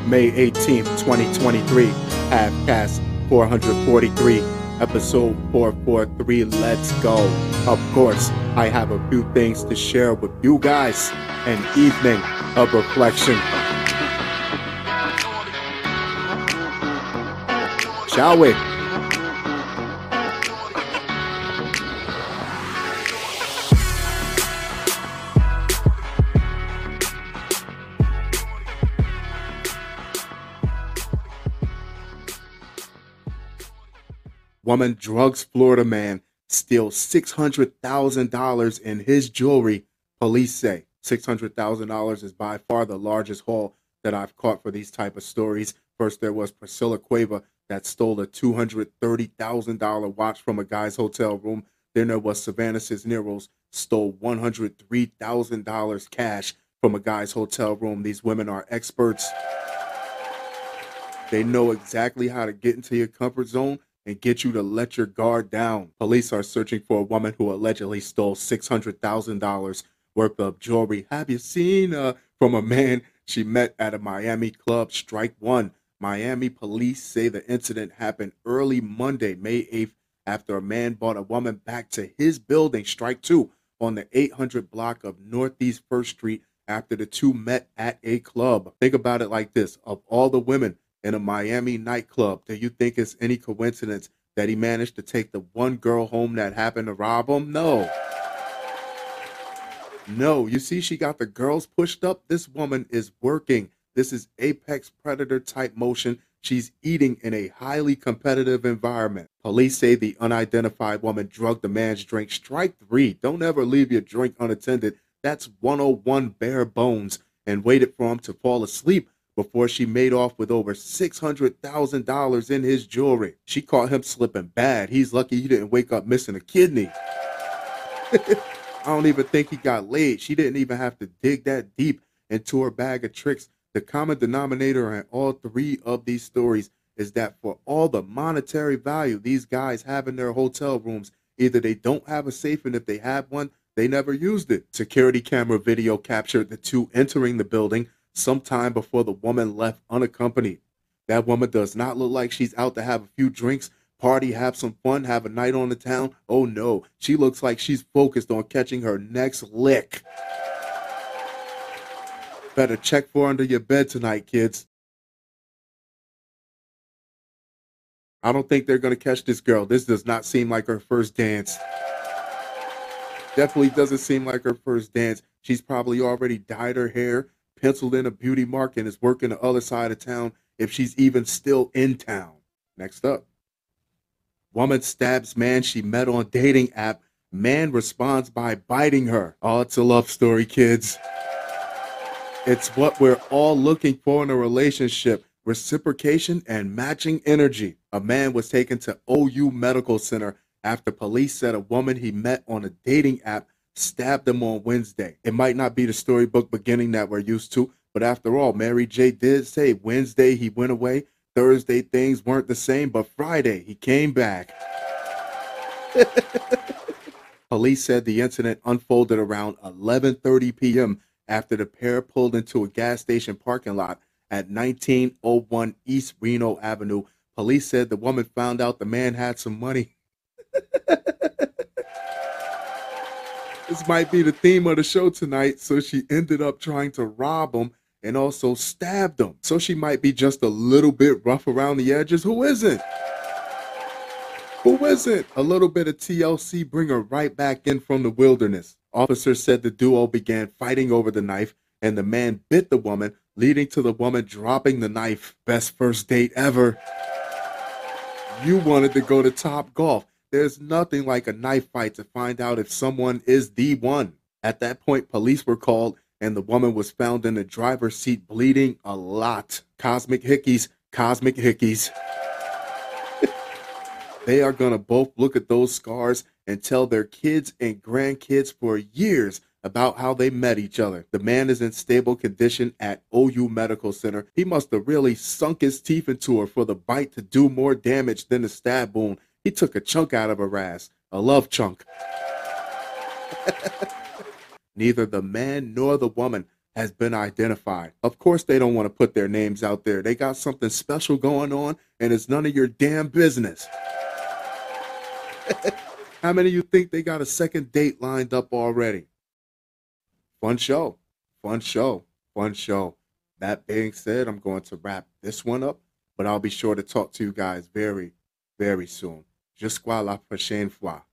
May 18th, 2023, Halfcast 443, episode 443, let's go. Of course, I have a few things to share with you guys, an evening of reflection. Shall we? Woman drugs Florida man, steals $600,000 in his jewelry, police say. $600,000 is by far the largest haul that I've caught for these type of stories. First, there was Priscilla Cueva that stole a $230,000 watch from a guy's hotel room. Then there was Savannah Cisneros, stole $103,000 cash from a guy's hotel room. These women are experts. They know exactly how to get into your comfort zone and get you to let your guard down. Police are searching for a woman who allegedly stole $600,000 worth of jewelry. Have you seen from a man she met at a Miami club? Strike one. Miami police say the incident happened early Monday, May 8th, after a man brought a woman back to his building. Strike two. On the 800 block of Northeast 1st Street after the two met at a club. Think about it like this. Of all the women in a Miami nightclub, do you think it's any coincidence that he managed to take the one girl home that happened to rob him? No. No, you see, she got the girls pushed up. This woman is working. This is apex predator type motion. She's eating in a highly competitive environment. Police say the unidentified woman drugged the man's drink. Strike three. Don't ever leave your drink unattended. That's 101 bare bones. And waited for him to fall asleep before she made off with over $600,000 in his jewelry. She caught him slipping bad. He's lucky he didn't wake up missing a kidney. I don't even think he got laid. She didn't even have to dig that deep into her bag of tricks. The common denominator in all three of these stories is that for all the monetary value these guys have in their hotel rooms, either they don't have a safe, and if they have one, they never used it. Security camera video captured the two entering the building sometime before the woman left unaccompanied. That woman does not look like she's out to have a few drinks, party, have some fun, have a night on the town. Oh no, she looks like she's focused on catching her next lick. Better check for under your bed tonight, kids. I don't think they're going to catch this girl. This does not seem like her first dance. Definitely doesn't seem like her first dance. She's probably already dyed her hair, penciled in a beauty mark, and is working the other side of town if she's even still in town. Next up. Woman stabs man she met on dating app. Man responds by biting her. Oh, it's a love story, kids. It's what we're all looking for in a relationship. Reciprocation and matching energy. A man was taken to OU Medical Center after police said a woman he met on a dating app stabbed him on Wednesday. It might not be the storybook beginning that we're used to, but after all, Mary J. did say Wednesday he went away, Thursday things weren't the same, but Friday he came back. Police said the incident unfolded around 11:30 p.m. after the pair pulled into a gas station parking lot at 1901 East Reno Avenue. Police said the woman found out the man had some money. This might be the theme of the show tonight, so she ended up trying to rob him and also stabbed him. So she might be just a little bit rough around the edges. Who isn't? Who isn't? A little bit of TLC bring her right back in from the wilderness. Officers said the duo began fighting over the knife, and the man bit the woman, leading to the woman dropping the knife. Best first date ever. You wanted to go to Top Golf. There's nothing like a knife fight to find out if someone is the one. At that point, police were called, and the woman was found in the driver's seat bleeding a lot. Cosmic hickeys, cosmic hickeys. They are going to both look at those scars and tell their kids and grandkids for years about how they met each other. The man is in stable condition at OU Medical Center. He must have really sunk his teeth into her for the bite to do more damage than the stab wound. He took a chunk out of her ass, a love chunk. Neither the man nor the woman has been identified. Of course, they don't want to put their names out there. They got something special going on, and it's none of your damn business. How many of you think they got a second date lined up already? Fun show. Fun show. Fun show. That being said, I'm going to wrap this one up, but I'll be sure to talk to you guys very, very soon. Jusqu'à la prochaine fois.